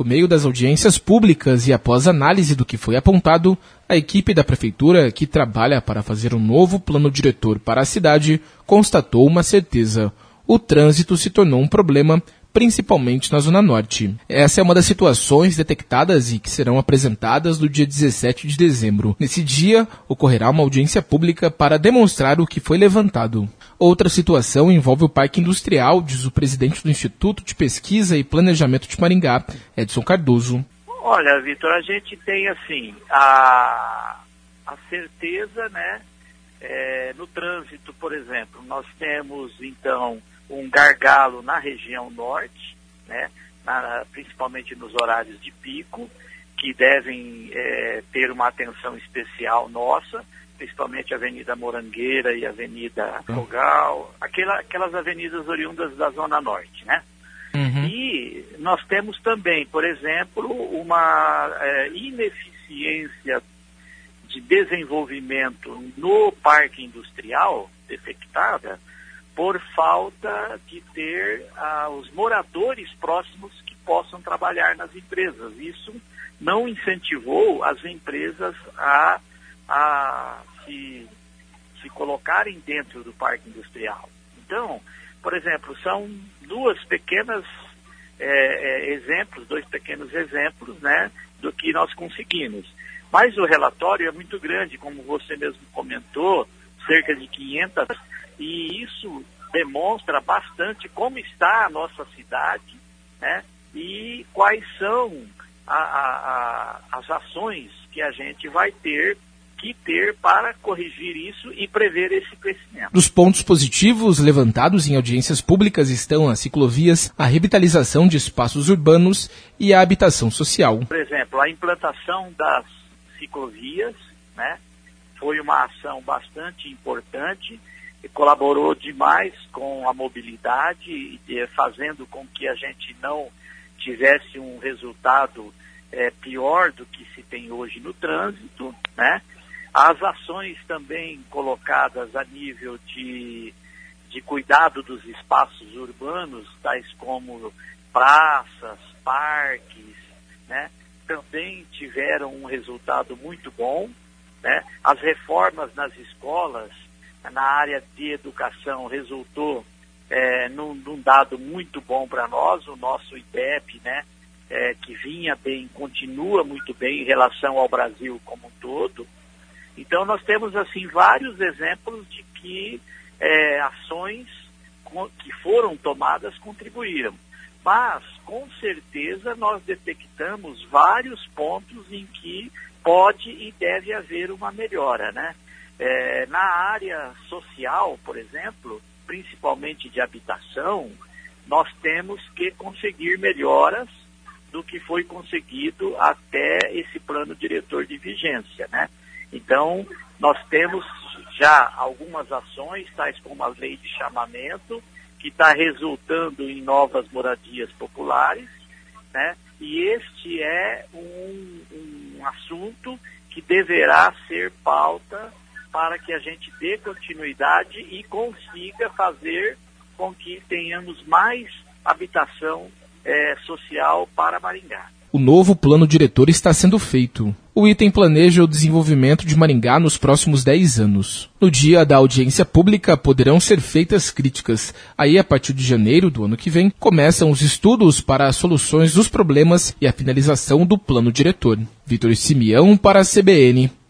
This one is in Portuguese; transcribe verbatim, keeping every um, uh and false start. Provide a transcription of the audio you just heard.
Por meio das audiências públicas e após análise do que foi apontado, a equipe da Prefeitura, que trabalha para fazer um novo plano diretor para a cidade, constatou uma certeza: o trânsito se tornou um problema, principalmente na Zona Norte. Essa é uma das situações detectadas e que serão apresentadas no dia dezessete de dezembro. Nesse dia, ocorrerá uma audiência pública para demonstrar o que foi levantado. Outra situação envolve o Parque Industrial, diz o presidente do Instituto de Pesquisa e Planejamento de Maringá, Edson Cardoso. Olha, Vitor, a gente tem assim, a, a certeza, né, é, no trânsito, por exemplo, nós temos então um gargalo na região norte, né, na, principalmente nos horários de pico, que devem é, ter uma atenção especial nossa, principalmente a Avenida Morangueira e a Avenida Fogal, aquela, aquelas avenidas oriundas da Zona Norte, né? Uhum. E nós temos também, por exemplo, uma é, ineficiência de desenvolvimento no parque industrial detectada por falta de ter ah, os moradores próximos que possam trabalhar nas empresas. Isso não incentivou as empresas a, a se, se colocarem dentro do parque industrial. Então, por exemplo, são duas pequenas é, é, exemplos, dois pequenos exemplos, né, do que nós conseguimos. Mas o relatório é muito grande, como você mesmo comentou, cerca de quinhentas, e isso demonstra bastante como está a nossa cidade, né, e quais são a, a, a, as ações que a gente vai ter que ter para corrigir isso e prever esse crescimento. Dos pontos positivos levantados em audiências públicas estão as ciclovias, a revitalização de espaços urbanos e a habitação social. Por exemplo, a implantação das ciclovias, né, foi uma ação bastante importante, e colaborou demais com a mobilidade, fazendo com que a gente não tivesse um resultado é, pior do que se tem hoje no trânsito, né? As ações também colocadas a nível de, de cuidado dos espaços urbanos, tais como praças, parques, né, também tiveram um resultado muito bom, né? As reformas nas escolas, na área de educação, resultou é, num, num dado muito bom para nós. O nosso I D E P, né, é, que vinha bem, continua muito bem em relação ao Brasil como um todo. Então nós temos assim vários exemplos de que é, ações com, que foram tomadas contribuíram. Mas, com certeza, nós detectamos vários pontos em que pode e deve haver uma melhora, né? É, na área social, por exemplo, principalmente de habitação, nós temos que conseguir melhoras do que foi conseguido até esse plano diretor de vigência, né? Então, nós temos já algumas ações, tais como a lei de chamamento, que está resultando em novas moradias populares, né? E este é um, um assunto que deverá ser pauta para que a gente dê continuidade e consiga fazer com que tenhamos mais habitação é, social para Maringá. O novo plano diretor está sendo feito. O item planeja o desenvolvimento de Maringá nos próximos dez anos. No dia da audiência pública poderão ser feitas críticas. Aí, a partir de janeiro do ano que vem, começam os estudos para as soluções dos problemas e a finalização do plano diretor. Vitor Simeão para a C B N.